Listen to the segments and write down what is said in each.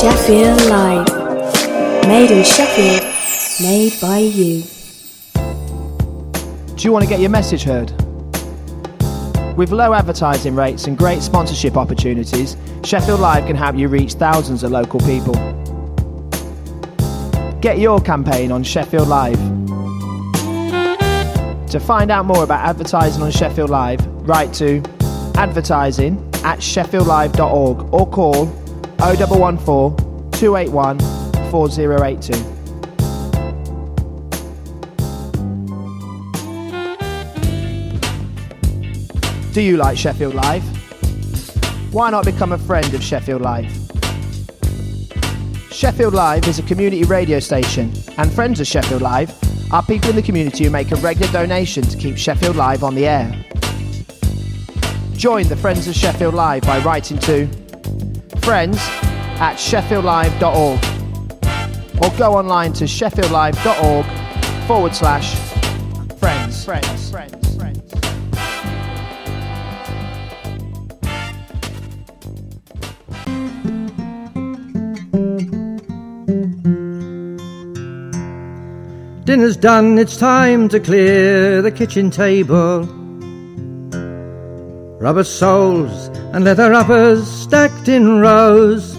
Sheffield Live. Made in Sheffield, made by you. Do you want to get your message heard? With low advertising rates and great sponsorship opportunities, Sheffield Live can help you reach thousands of local people. Get your campaign on Sheffield Live. To find out more about advertising on Sheffield Live, write to advertising@sheffieldlive.org or call 0114 281 4082. Do you like Sheffield Live? Why not become a friend of Sheffield Live? Sheffield Live is a community radio station, and friends of Sheffield Live are people in the community who make a regular donation to keep Sheffield Live on the air. Join the Friends of Sheffield Live by writing to friends@sheffieldlive.org or go online to sheffieldlive.org/friends. Dinner's done, it's time to clear the kitchen table. Rubber soles and leather uppers stacked in rows.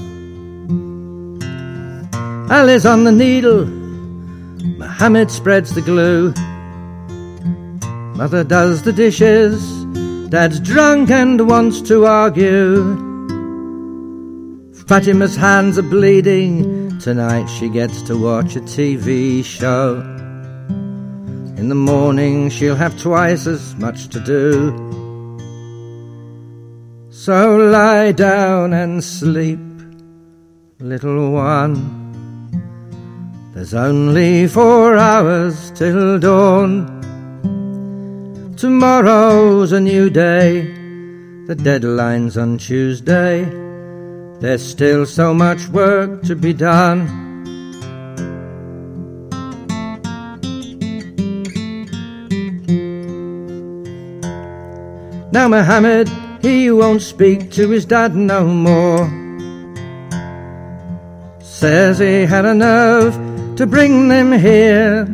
Ali's on the needle, Mohammed spreads the glue. Mother does the dishes, Dad's drunk and wants to argue. Fatima's hands are bleeding, tonight she gets to watch a TV show. In the morning she'll have twice as much to do. So lie down and sleep, little one. There's only 4 hours till dawn. Tomorrow's a new day, the deadline's on Tuesday. There's still so much work to be done. Now Mohammed, he won't speak to his dad no more. Says he had a nerve to bring them here.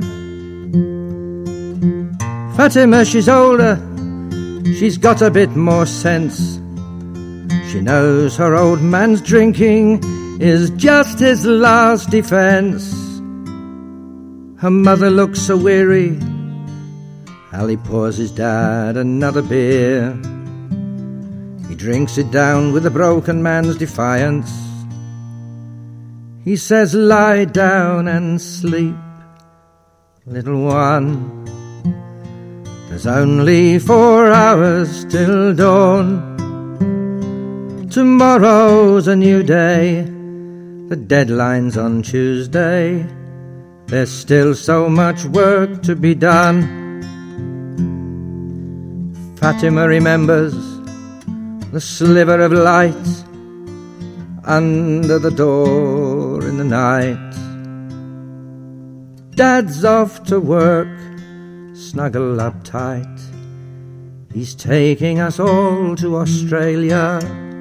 Fatima, she's older, she's got a bit more sense. She knows her old man's drinking is just his last defence. Her mother looks so weary, Ali pours his dad another beer. He drinks it down with a broken man's defiance. He says, lie down and sleep, little one. There's only 4 hours till dawn. Tomorrow's a new day, the deadline's on Tuesday. There's still so much work to be done. Fatima remembers the sliver of light under the door in the night. Dad's off to work, snuggle up tight. He's taking us all to Australia.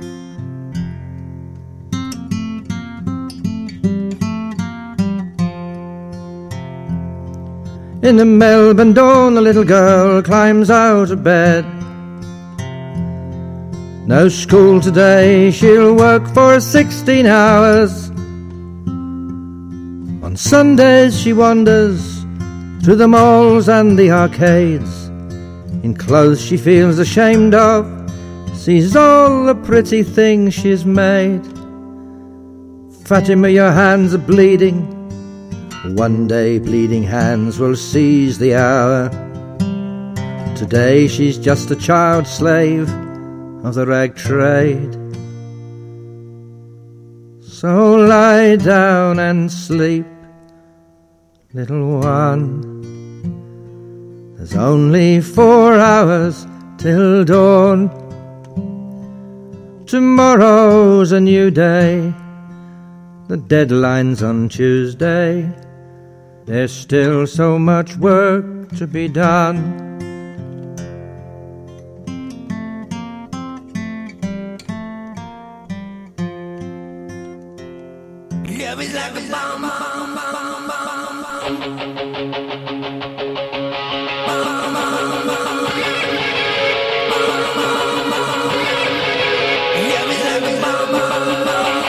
In the Melbourne dawn, the little girl climbs out of bed. No school today, she'll work for 16 hours. On Sundays she wanders through the malls and the arcades, in clothes she feels ashamed of, sees all the pretty things she's made. Fatima, your hands are bleeding. One day bleeding hands will seize the hour. Today she's just a child slave of the rag trade. So lie down and sleep, little one. There's only 4 hours till dawn. Tomorrow's a new day, the deadline's on Tuesday. There's still so much work to be done. Love is like a bomb, bomb, bomb, bomb, love is like a bomb, bomb, bomb.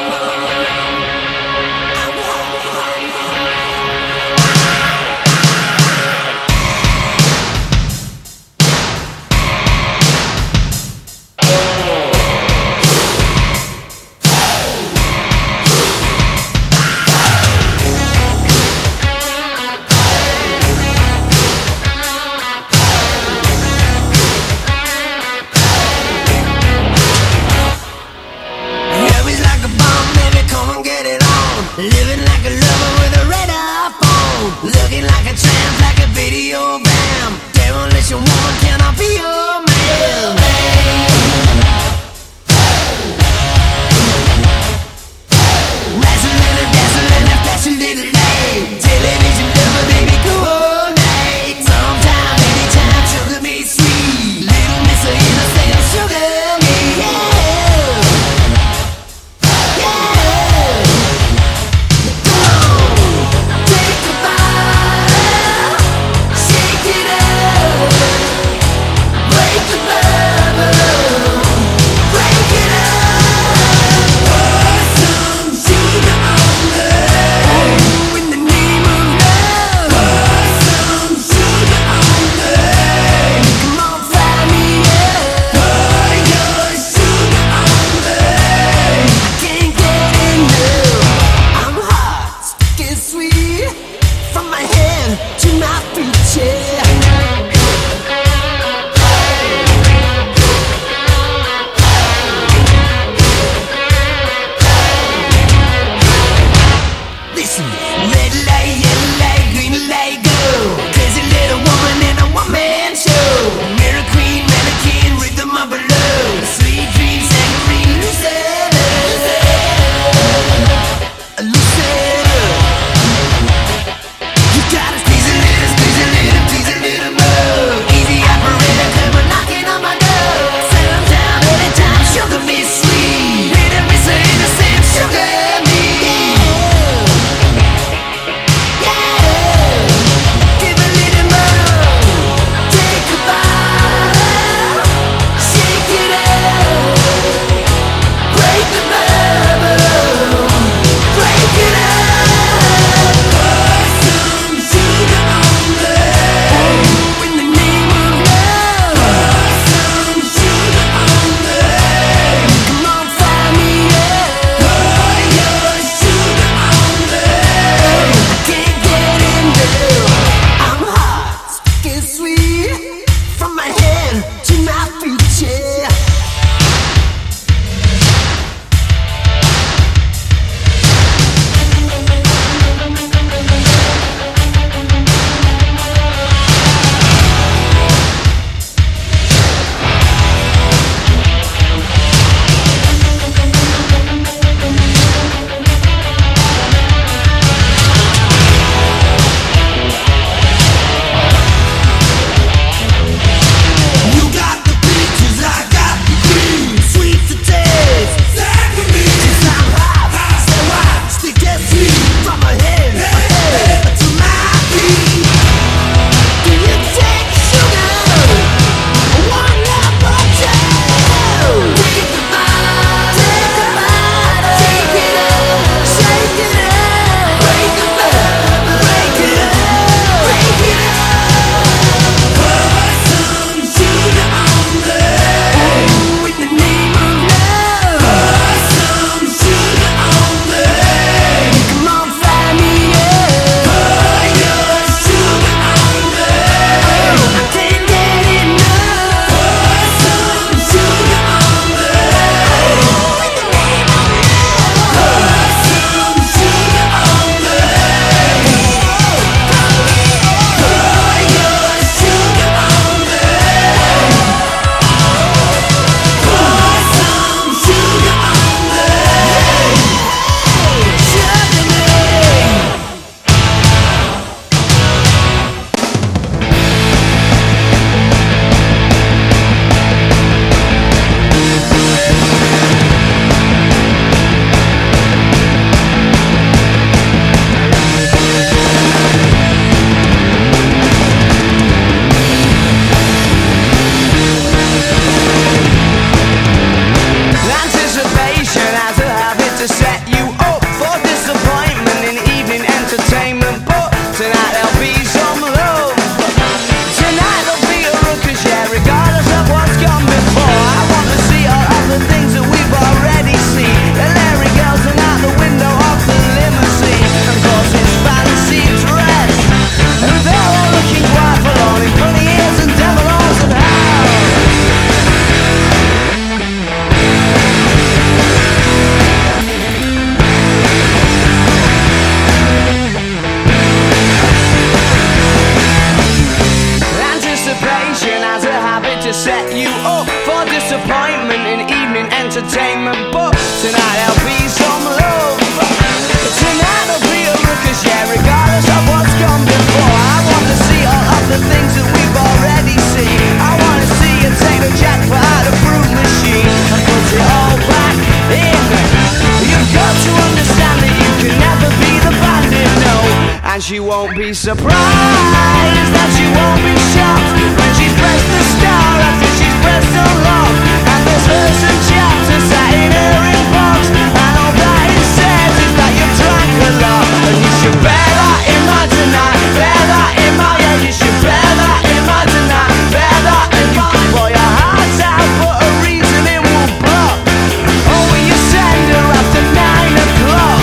And she won't be surprised, and she won't be shocked when she's pressed the star after she's pressed so long. And there's verse and chapter sat in her inbox, and all that it says is that you drank a lot. And you should bear that in mind tonight, bear that in mind, yeah, you should bear that in mind tonight, bear that, and you can pour your heart out, but a reason it will block. Oh, will you send her after 9 o'clock?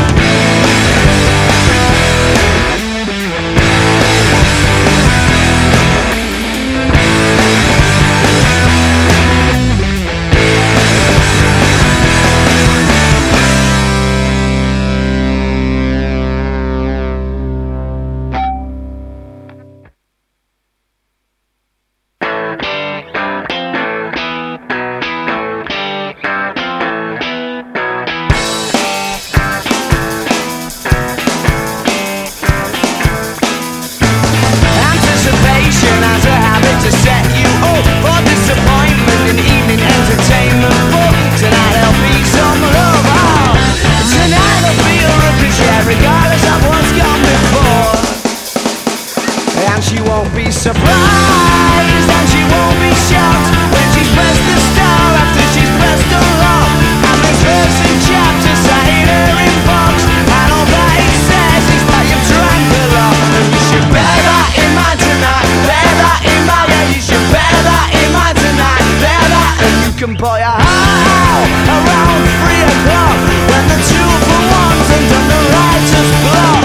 Surprised, and she won't be shocked when she's pressed the star after she's pressed a lot. And there's verse and chapter sat in her inbox, and all that it says is that you've drank a lot. And you should bear that in mind tonight, bear that in mind, yeah, you should bear that in mind tonight, bear that, and you can pour your heart out around 3 o'clock when the 2 for 1's under the writer's block.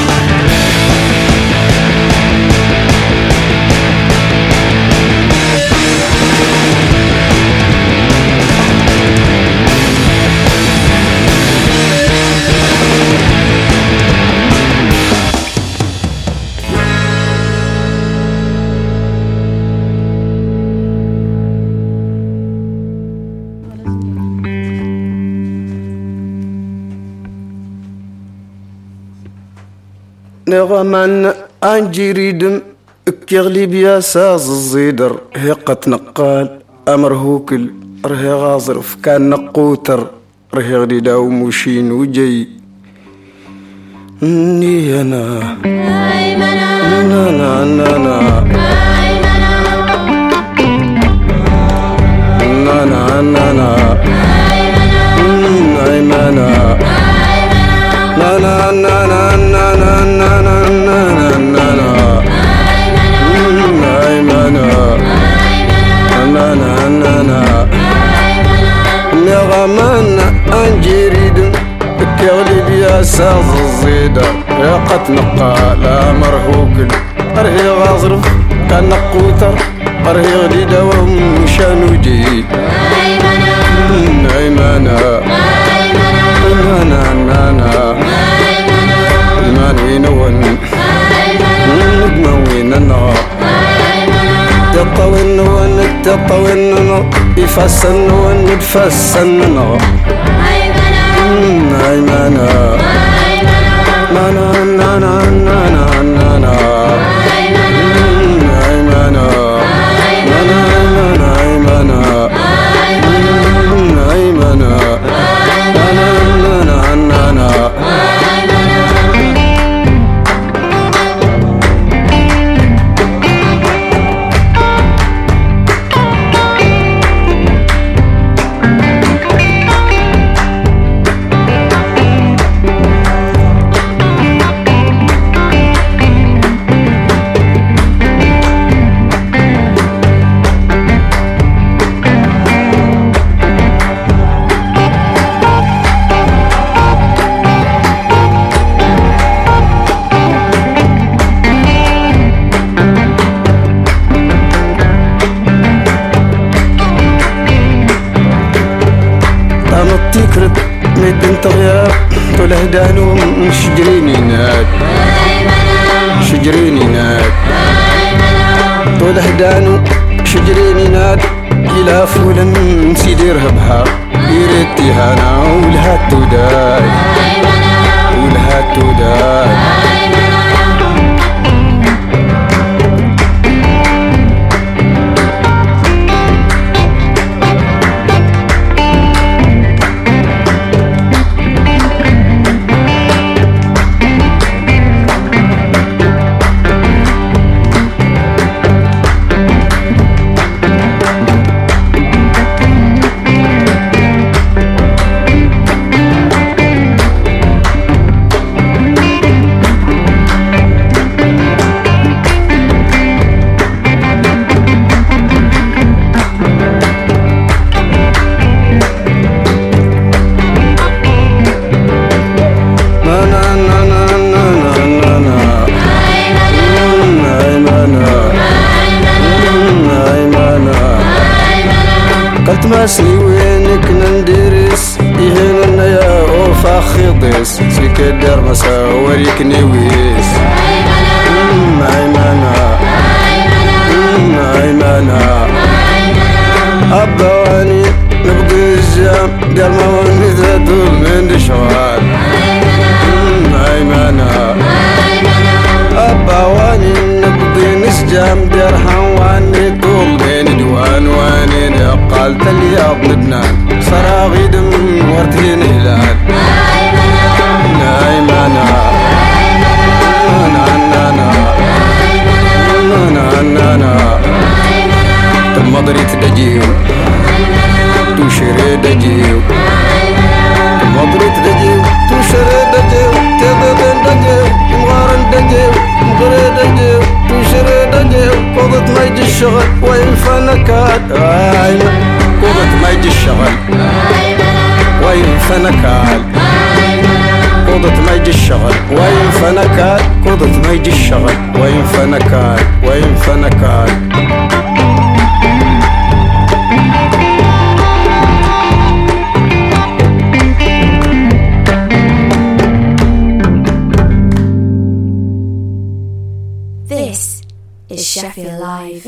نغمان أنجريدم كيغلي بيا ساز الزيدر هيقة نقال أمر هوكل رهي غازرف كان نقوتر رهي غديدا ومشين وجي ني أنا نانا نانا نانا نانا نايمانا نانا نانا نغمان أنجريد كيغلي بيا ساز الزيدة يقت نقال مرهوكل أرهي غازرف كان نقوتر أرهي غديدة ومشان وجي نايمانا نانا نانا الماني نون ندموين النار تطوين نون تطوين نون يفسن نون يتفسن نون نايمانا نانا نانا نانا نانا نايمانا نانا نايمانا نايمانا تكرد ميدن طغيار طول هدانو شجريني ناد شجريني ناد طول هدانو شجريني ناد إلى فولا سيدي رهبها يريد هانا ولها توداي ولها توداي فاسني وينك ندرس يهنا يا اوفا خيضس سيكدر مساوريك نويس ايمانا ايمانا ابواني نبضي الجام قال ما ونزاد من شوال ايمانا ابواني نبضي نسجام درهم واني طول بين دوان واني قالت الياض لبنان صراغي دم ورتين هلال ايمانا المضري تدجيو تشري دجيو المضري تدجيو تشري دجيو تبدن دجيو مغارن دجيو مغري دجيو تشري دجيو قضت ما يجي الشغل وين فنكات قضت ما يجي الشغل وين فنكات قضت ما يجي الشغل وين فنكات قضت ما يجي الشغل وين فنكات وين فنكات This is Sheffield Live.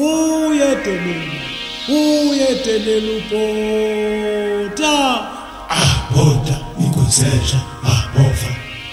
Bota, inconseja, bofa.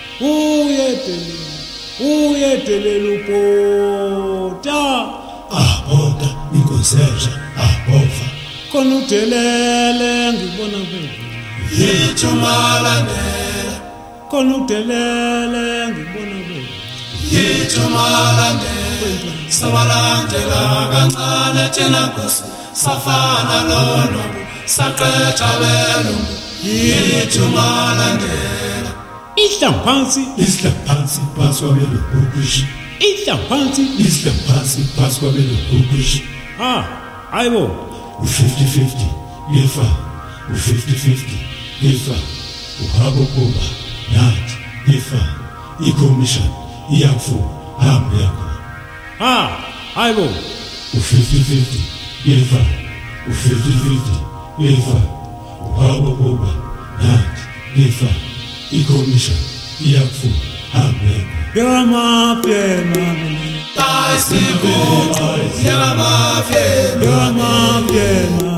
Uyetelele upota. Bota, inconseja, bofa. Konutelele ngibona kwenu. Yithumalandela. Konutelele ngibona kwenu. Yithumalandela. Sabalandela kancane thina Nkosi. Safana lolo. Saqetha belungu. Yithumalandela. Islam phansi phansi kwabelokhushi. Islam phansi phansi kwabelokhushi. Hayibo u50-50 lifa u50-50 lifa uhabo kuba nathi lifa ikommission iyafu hambe yakho. Hayibo u50-50 lifa u50-50 lifa uhabo kuba nathi lifa ikommission iyafu hambe yakho. You're my piano. You're my piano.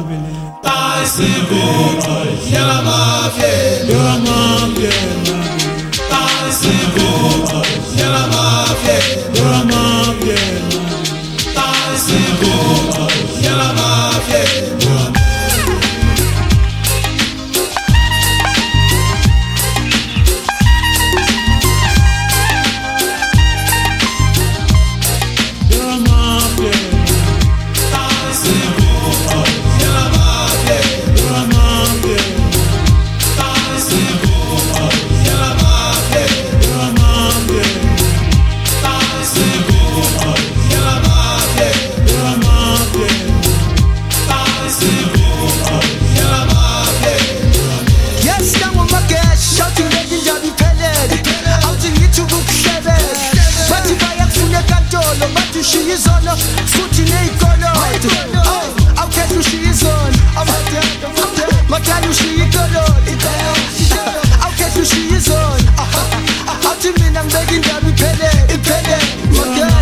She is on the footing a color. I'll get you, she is on. My God, she is color. I'll get you, she is on. How do you mean I'm begging that we pay it? My God.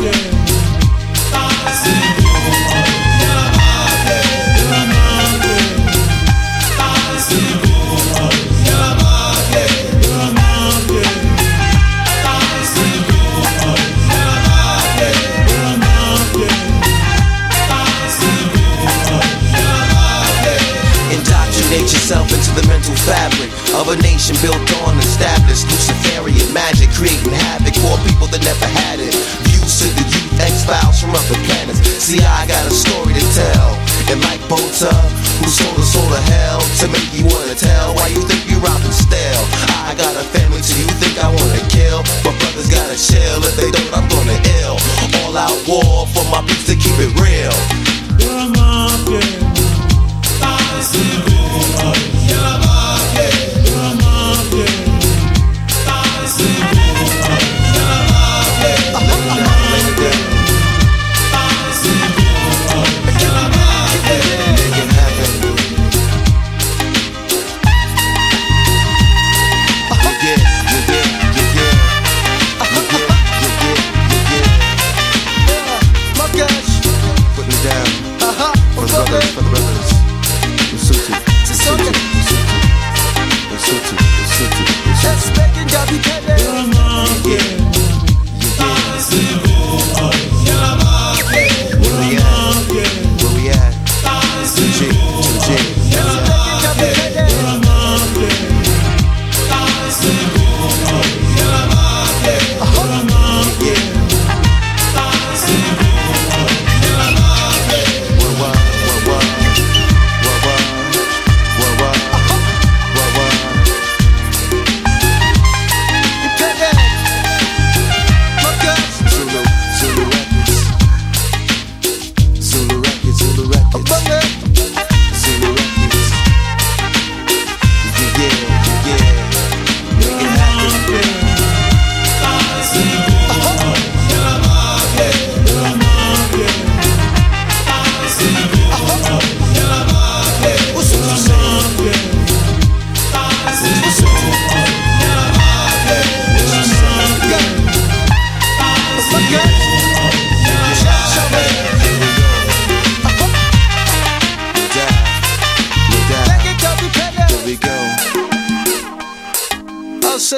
Yourself into the mental fabric of a nation built on established Luciferian magic, creating havoc for people that never had it. Views to the youth, X-Files from other planets. See, I got a story to tell. And like Bota, who sold a soul to hell, to make you wanna tell why you think you robbing stale. I got a family, so you think I wanna kill, but brothers gotta chill. If they don't, I'm gonna ill. All out war for my peeps to keep it real. You're my piano.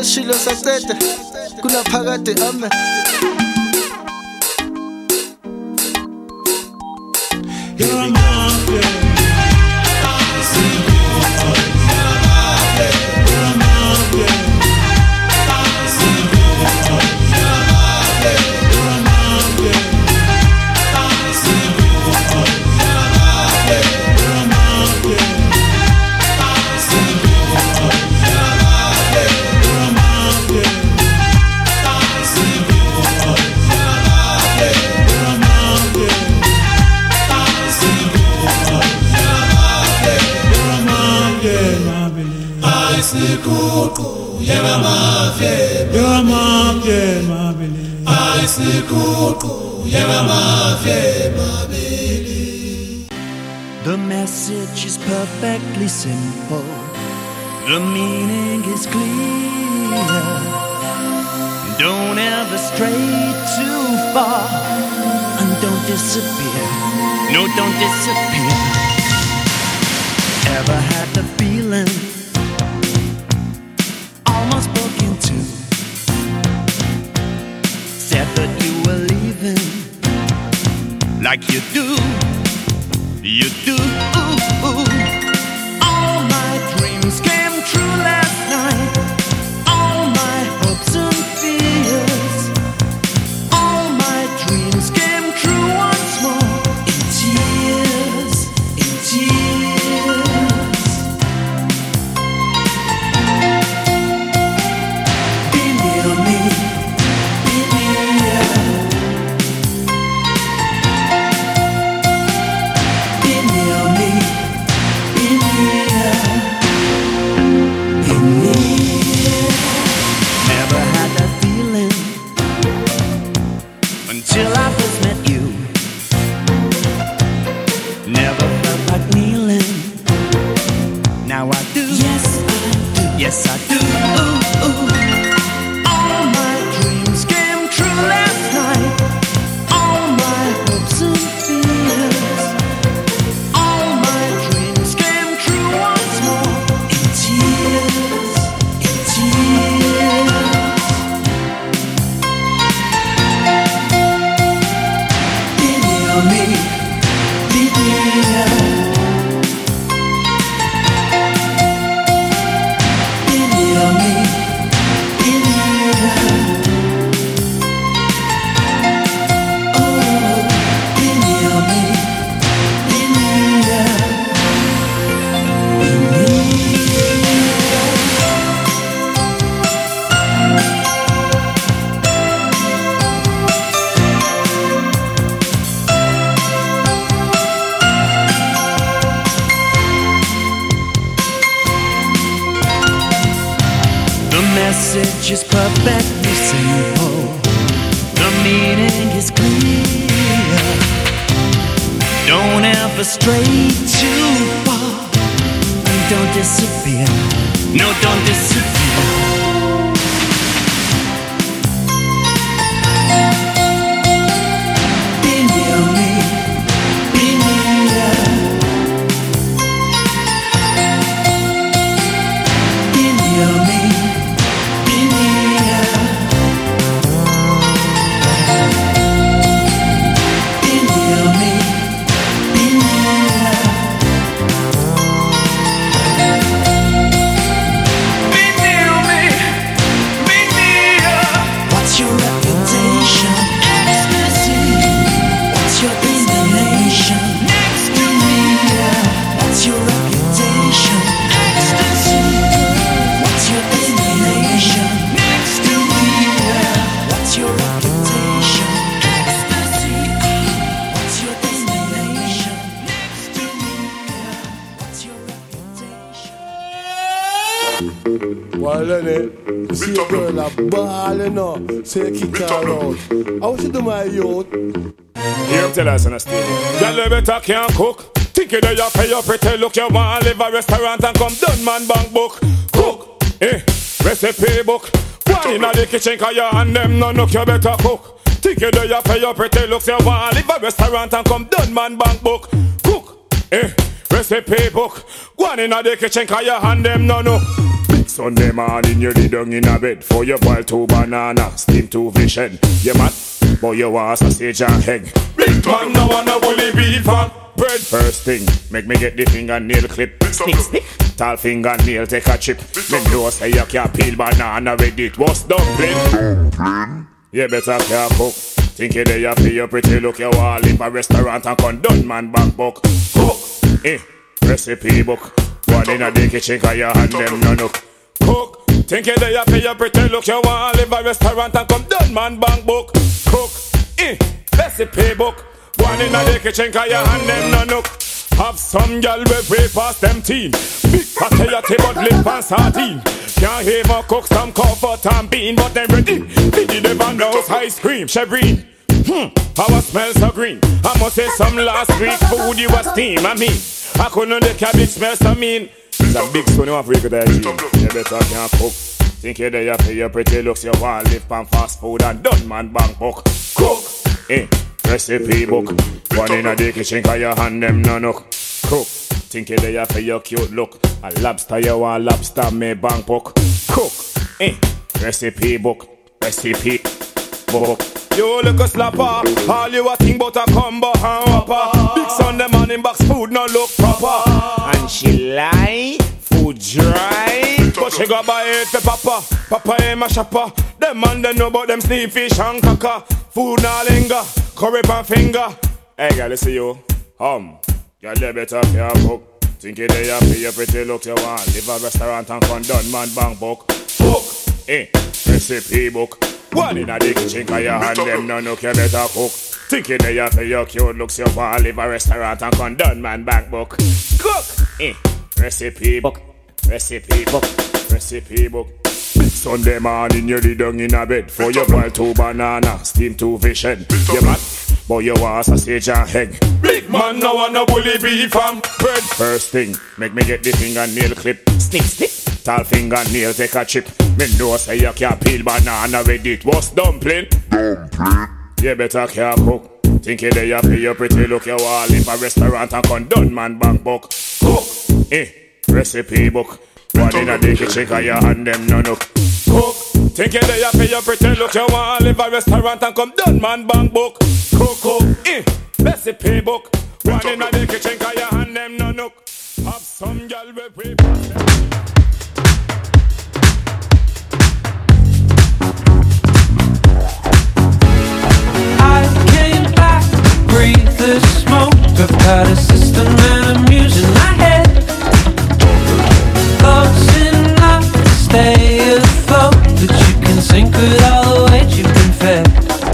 shilo saqeda kunaphakade ame You're a mafia. You're a mafia, you're a mafia, my baby. I see cool, you're a mafia, my baby. The message is perfectly simple. The meaning is clear. Don't ever stray too far, and don't disappear. No, don't disappear. Ever had the feeling? Almost broke into. Said that you were leaving, like you do. You do. All my dreams came true last night. All my hopes and fears. All my dreams came true once more. In tears, in tears. Be near me, be near. Be near me, be near. Be near. Never had that feeling until I first met you. Never felt like kneeling. Now I do. Yes, I do. Yes, I do. All my dreams came true last night. All my hopes and fears. All my dreams came true once more. In tears, in tears. Be near me, be near. Be near me, be near. Oh, be near me, be near. Be The message is perfectly simple. The meaning is clear. Don't ever stray too far, and don't disappear. No, don't disappear. Be near me, be near. Be near me, be near. Be near me, be near. Be near me, be near. What's your reputation? Ecstasy. What's your destination? Next to me. What's your reputation? Ecstasy. What's your destination? Next to me. What's your reputation? Ecstasy. What's your destination? Next to me. What's your reputation? Well, innit? You see a girl a ball, you know. So you kick her out. I want you to do my youth. Hear him tell us on a stage. Girl, you better can't cook. Think you do you pay your pretty look. You want to live a restaurant and come done man bank book. Cook, recipe book. One in the kitchen cause you and them no look. You better cook. Think you do you pay your pretty looks. You want to live a restaurant and come done man bank book. Cook, recipe book. One in the kitchen cause you and them no look. Sunday morning you lay down in a bed for your boil 2 banana, steam 2 fish head. Yeah man, boy you want sausage and egg. Big man no wanna bully beef and bread. First thing, make me get the fingernail clip. Stick. Tall fingernail take a chip. Me know say you can't peel banana with it. What's dumpling? You better can't cook. Think you there for your pretty look. You want live a restaurant and come done man back book. Cook, recipe book. One in the kitchen cause you hand them no nook. Cook, think you there for your pretty look. You want live a restaurant and come done man bank book. Cook, recipe book. One in the kitchen cause you hand them no nook. Have some girl with way past them teen. Big fatty but lip and sardine. Can't even cook some comfort and bean. But them ready, Biddy the Van House ice cream. Chevrine, how I smell so green. I must say some last week food you was steam. I mean, I couldn't the cabbage smell so mean. It's a big son of freak with that gene. You better can't cook. Think you there for your pretty looks. You want live on fast food and done man bank book. Cook, recipe book. One in the kitchen cause you hand them no nook. Cook, think you there for your cute look. A lobster you want lobster me bank book. Cook, recipe book. Recipe book. You look a slapper. All you a think about a combo and whopper. Big Sunday morning box food no look proper. And she lie, food dry. But she got buy it for papa. Papa ain't my shopper. Them man they know about them sneak fish and caca. Food na linger, curry pan finger. Hey girl, listen you. Girl, you better can't cook. Think you there for your pretty look. You want live a restaurant and come done man bank book. Book, recipe book. One in the kitchen cause you hand them no nook. You better cook. Think you there for your cute looks. You want live a restaurant and come done man bank book. Cook, recipe book. Recipe book. Recipe book. Sunday morning you lay down in a bed for your boil 2 banana, steam 2 fish head. Yeah man, boy you want sausage and egg. Big man no wanna bully beef and bread. First thing, make me get the fingernail clip. Stick. Tall fingernail take a chip. Me know say you can't peel banana with it. What's dumpling? You better can't cook. Think you there for your pretty look. You want live a restaurant and come done man bank book. Cook, recipe book. One in the kitchen cause you hand them no nook. Cook, think you there for your pretty look. You want live a restaurant and come done man bank book. Cook, recipe book. One in the kitchen cause you hand them no nook. Have some girl with way past them. I came back, breathe the smoke. I've got a system and I'm using my head. Close enough to stay afloat, but you can sink with all the weight you've been fed.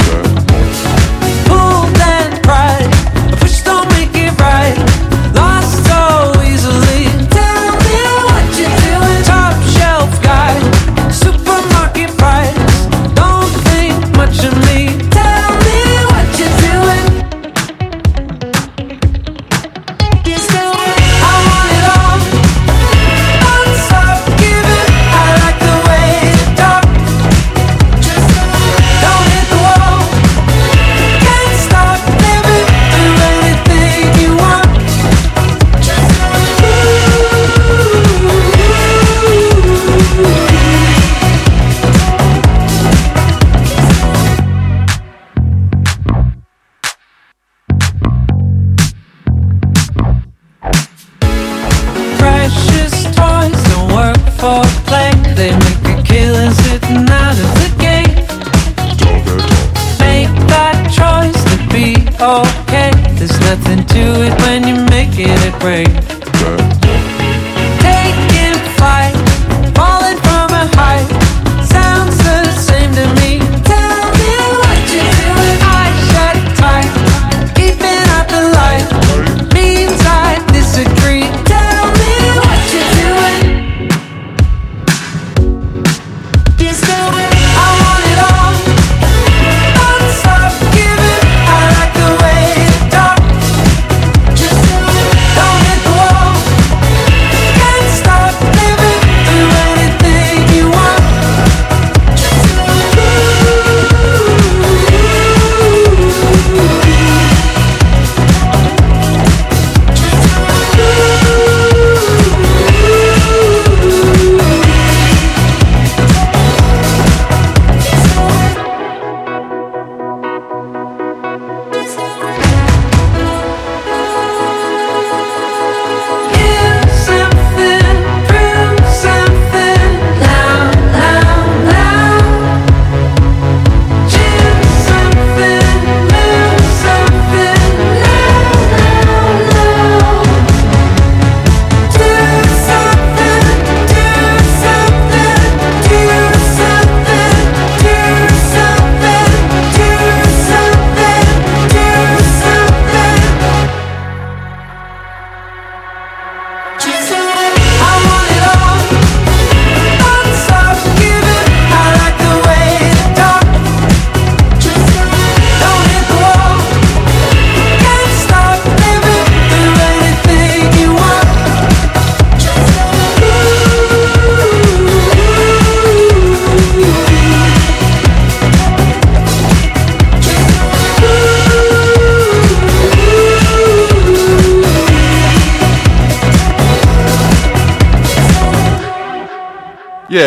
Pulled and pride, a push don't make it right. Lost so easily. Tell me what you're doing. Top shelf guy, supermarket price. Don't think much of me. Tell me what you're doing. I want it all. Don't stop giving. I like the way you talk. Just don't hit the wall. Can't stop living. Do anything you want. Just precious toys don't work for play. They make a killing sitting out of the gate. Make that choice to be okay. There's nothing to it when you're making it rain. Taking flight, falling from a height. Sounds the same to me. Tell me what you're doing. Eyes shut tight, keeping out the light. Means I disagree. Tell me what you're doing. I want it all. Don't stop giving. I like the way you talk. Just don't hit the wall.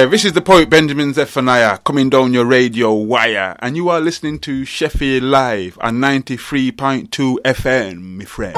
this is the poet Benjamin Zephaniah coming down your radio wire, and you are listening to Sheffield Live on 93.2 FM, my friend.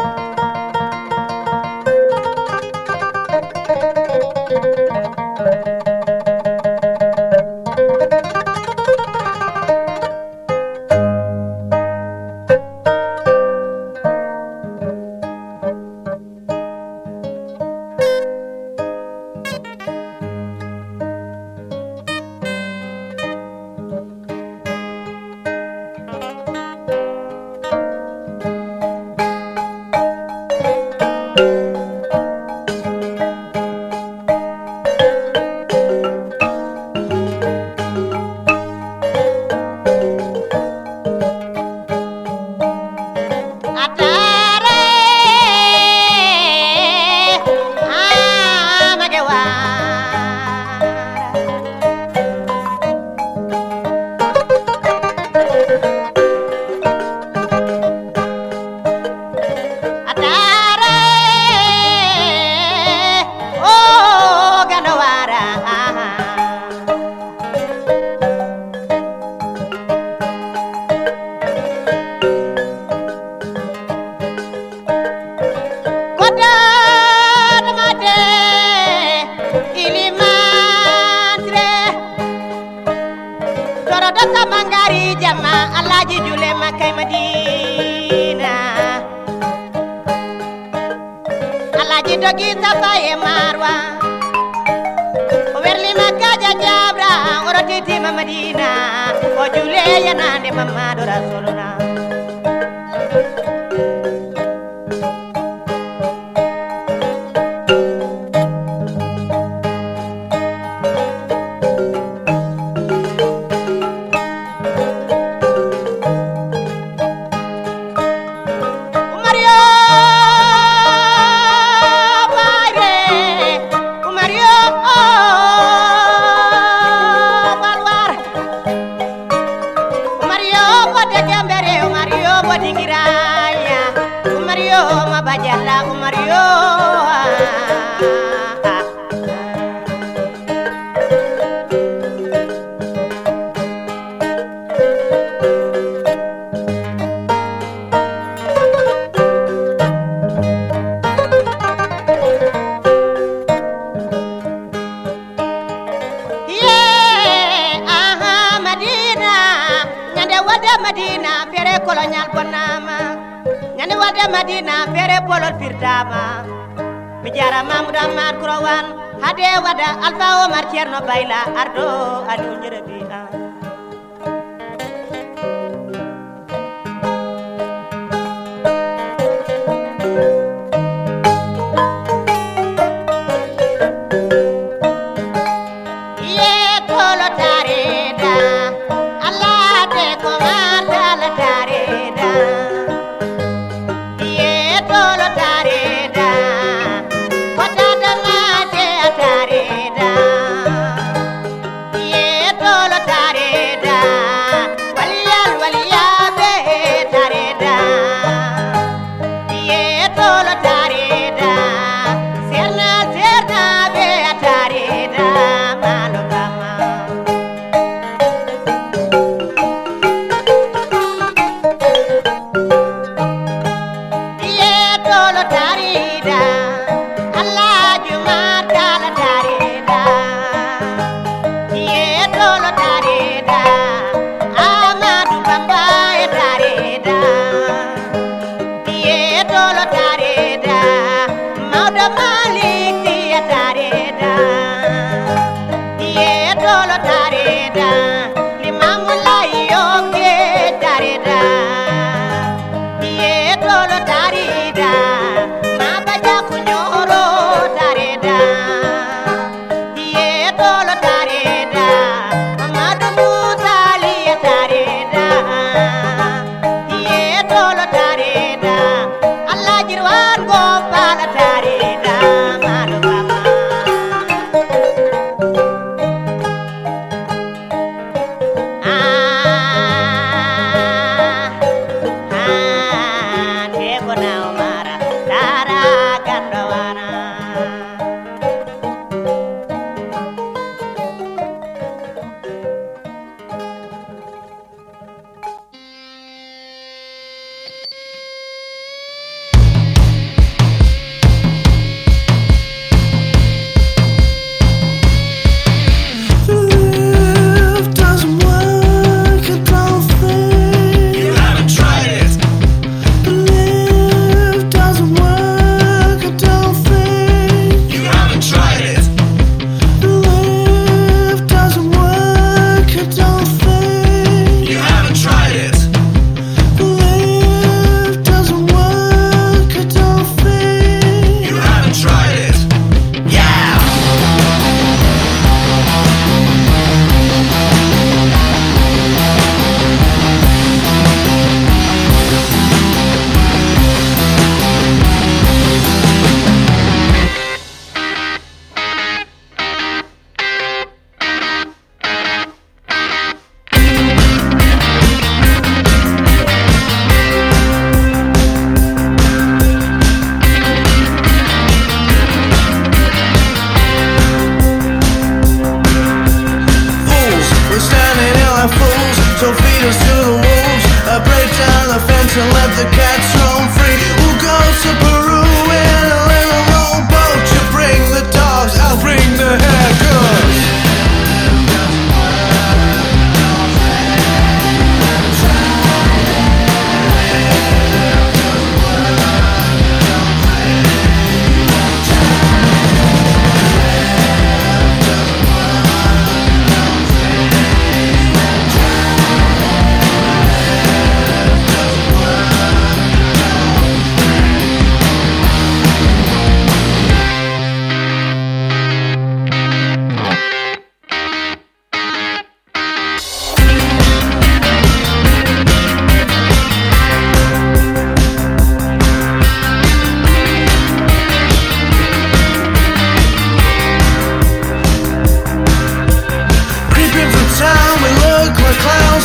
Tare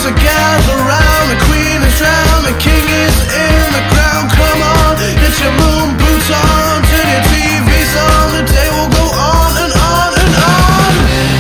the gals around, the queen is round, the king is in the ground. Come on, get your moon boots on, turn your TVs on, the day will go on and on and on.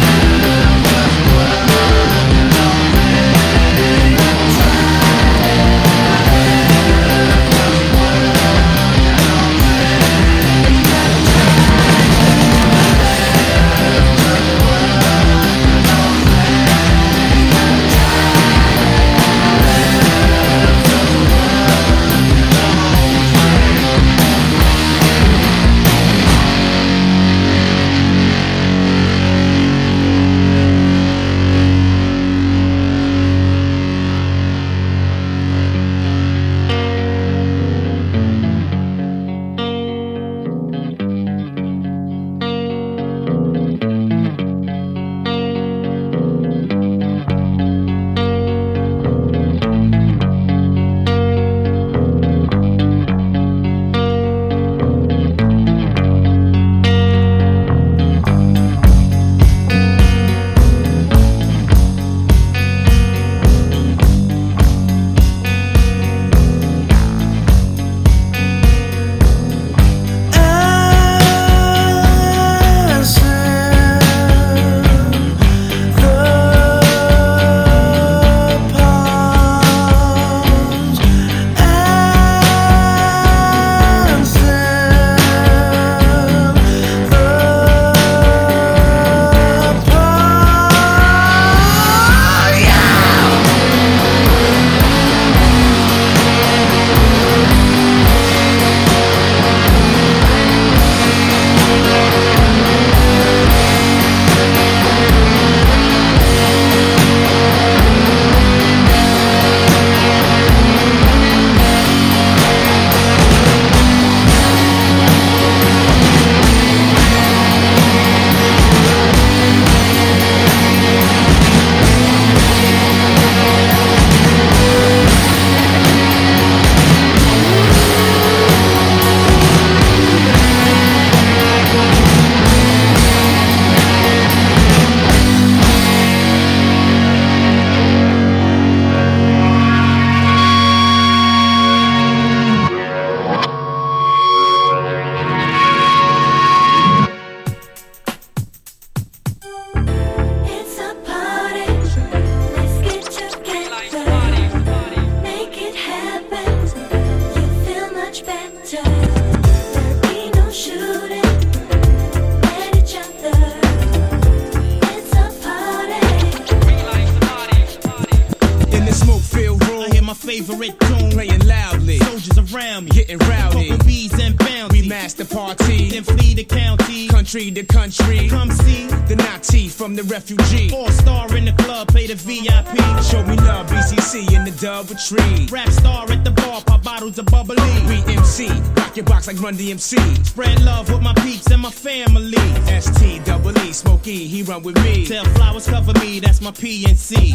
favorite tune playing loudly. Soldiers around me getting rowdy. Bees and bounty. We master party. Then flee the county. Country to country. Come see the Nazi from the refugee. All-star in the club, play the VIP. Show me love, BCC in the Doubletree. Rap star at the bar, pop bottles of bubbly. We MC, rock your box like Run DMC. Spread love with my peeps and my family. ST-double-E, Smokey, he run with me. Tell flowers cover me, that's my PNC.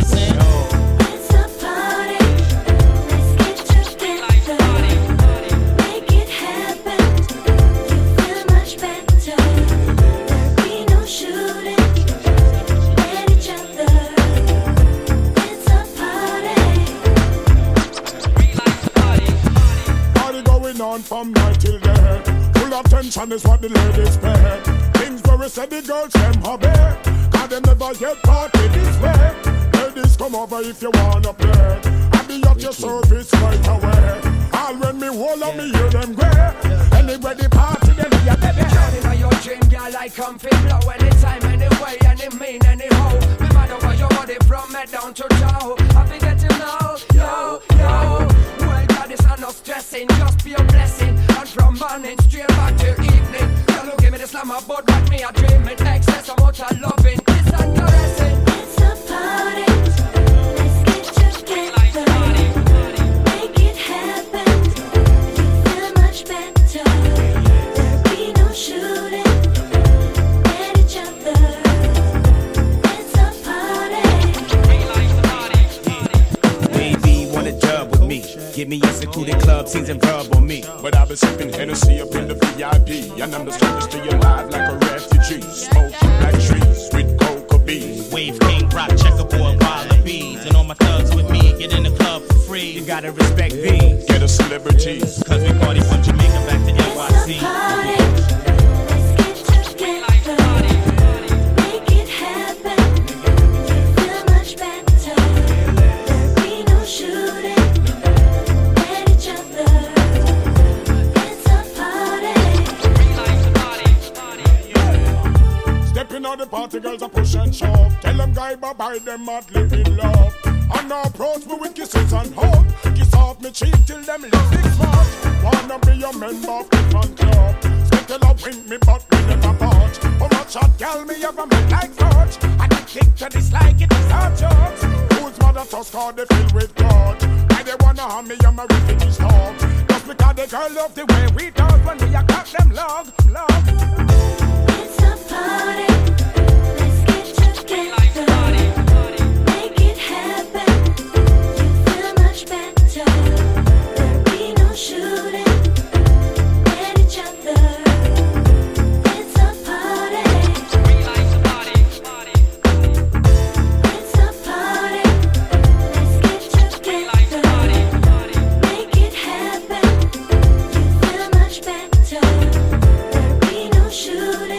It's a party. Let's get together. Make it happen. You feel much better. There'll be no shooting at each other. It's a party. Party going on from night till day. Full of tension is what the ladies pay. Things where we say the girls them hobby. Cause they never get party this way. Ladies come over if you wanna play. I'll be at your service right away. All when me hold on me hear them grey. Anyway the party then we are baby. Johnny by your dream girl I come fit blow. Anytime, anyway, any mean, anyhow. Me matter where your body from head down to toe. I be getting now, yo, yo. Well God it's enough stressing, just be a blessing. And from morning straight back to evening. Girl who give me the slam about what me a dreaming. Excess amount of loving, it's a caressing. It's a party. Let's get together. Make it happen. You feel much better. There'll be no shooting at each other. It's a party. Baby, wanna dub with me? Give me a secluded club, scenes and verb on me. But I've been sipping Hennessy up in the VIP. And I'm the strongest to your life like a refugee. Smoking like trees with cocoa beans. Wave king, rock, checkerboard, wallabies, and all all my thugs with me. Get in the club for free. You gotta respect these. Get a celebrity. Cause we party from Jamaica back to NYC. The party girls are push and shove. Tell them guy bye bye, them madly in love. And now approach me with kisses and hug. Kiss off me cheek till them lipstick smart. Wanna be your member of the fan club. Stick till I win me but me never part. How much hot girl me ever make like touch. And the kick to dislike it is hard jokes. Whose mother trust card they fill with God. Why they wanna harm me and my refugee talk. Just because the girl love the way we talk. When we a cut them love. It's a party. Make it happen. You feel much better. There'll be no shooting at each other. It's a party. It's a party. Let's get together. Make it happen. You feel much better. There'll be no shooting.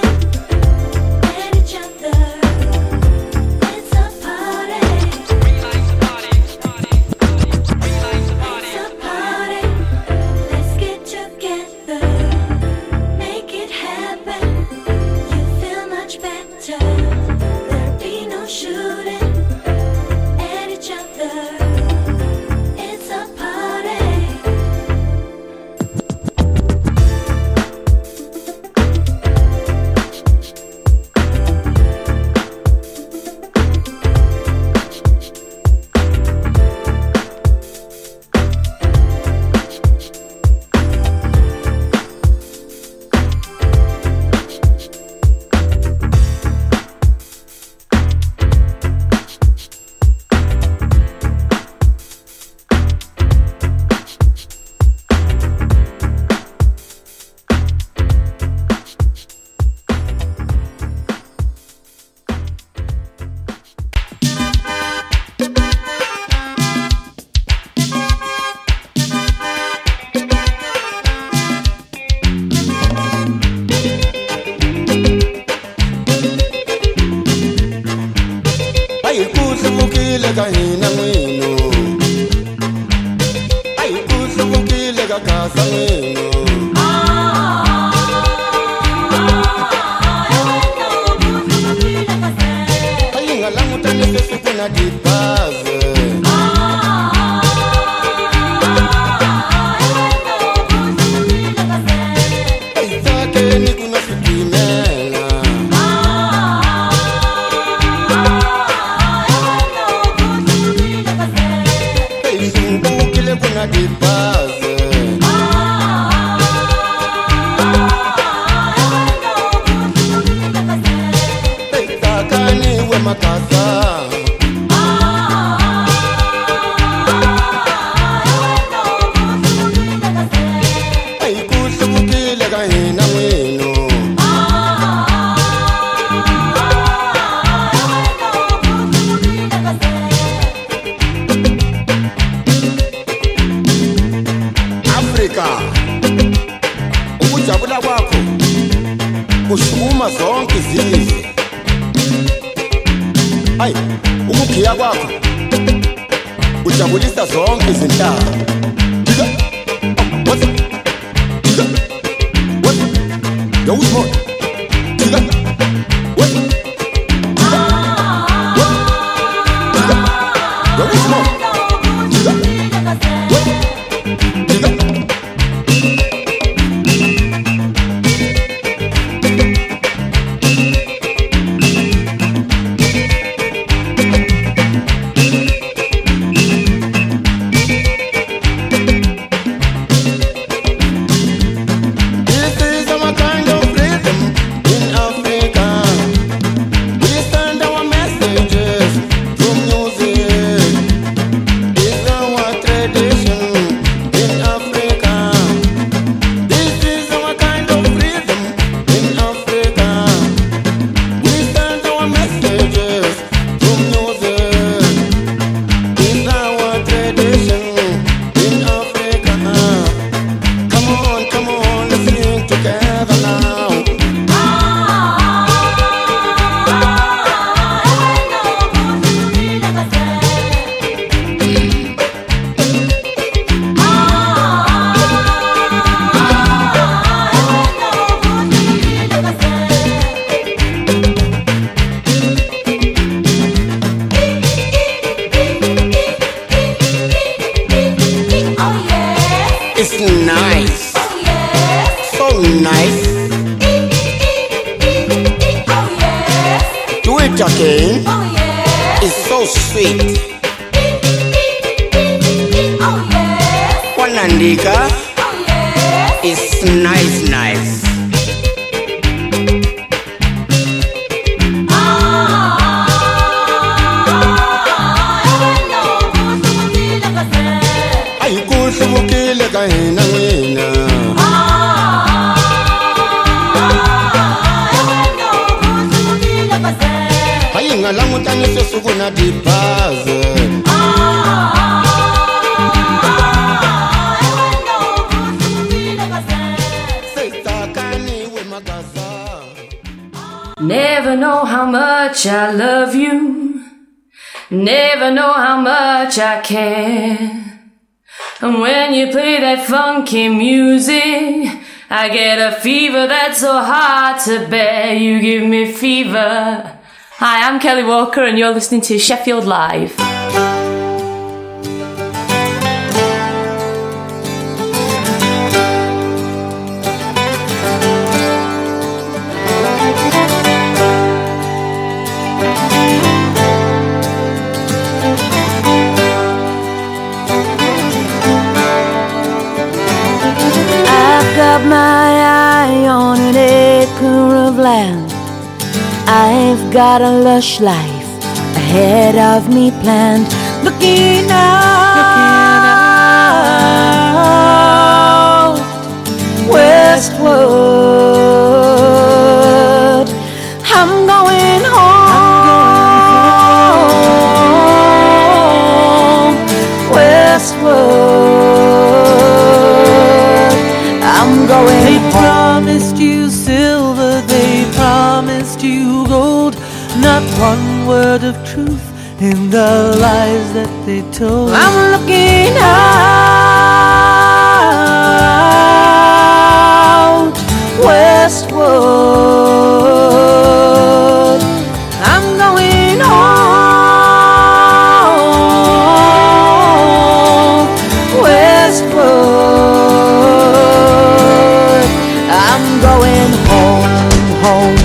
nice? Do it again. It's so sweet. Wanandika. It's nice, nice. Kusubukile kahina wena hayi ngalamutani sesukuna dipaze Never know how much I love you. Never know how much I care. And when you play that funky music, I get a fever that's so hard to bear. You give me fever. Hi, I'm Kelly Walker and you're listening to Sheffield Live. Got my eye on an acre of land. I've got a lush life ahead of me planned. Looking out westward. I'm going home westward. They promised you silver, they promised you gold. Not one word of truth in the lies that they told. I'm looking out westward. I'm going home westward. I'm going home, home.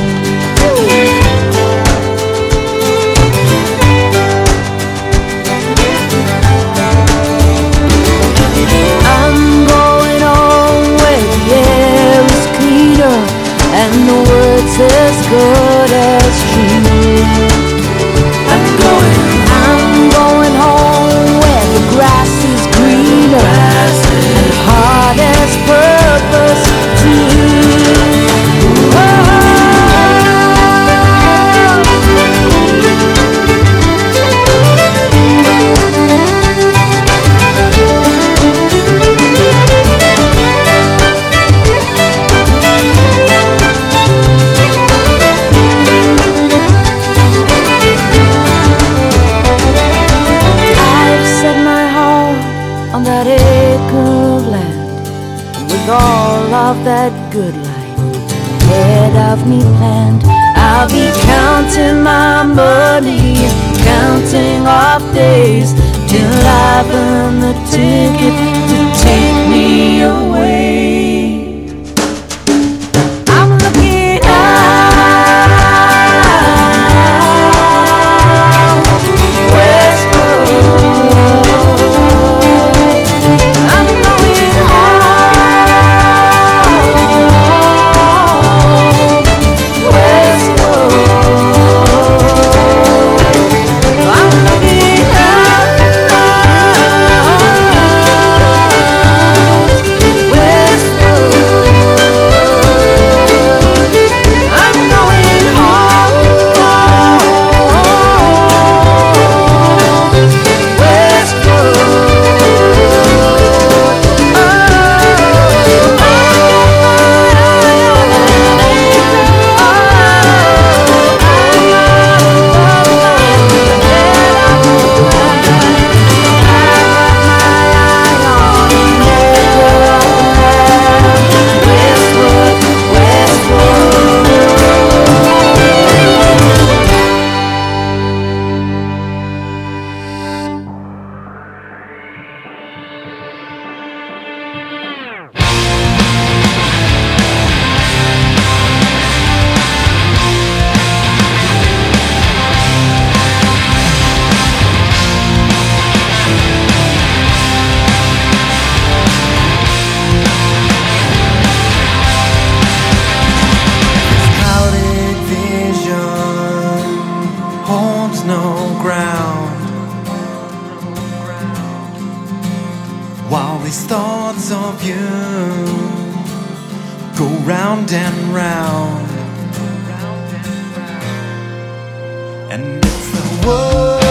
I'm going home where the air is cleaner and the words as good as true. I'm going home where the grass is greener and heart has purpose too. I've set my heart on that acre of land with all of that good life ahead of me planned. I'll be counting my money, counting off days till I've earned the ticket to take me away. I'm looking out westward. I'm going home westward. I'm looking out while these thoughts of you go round and round. And it's the world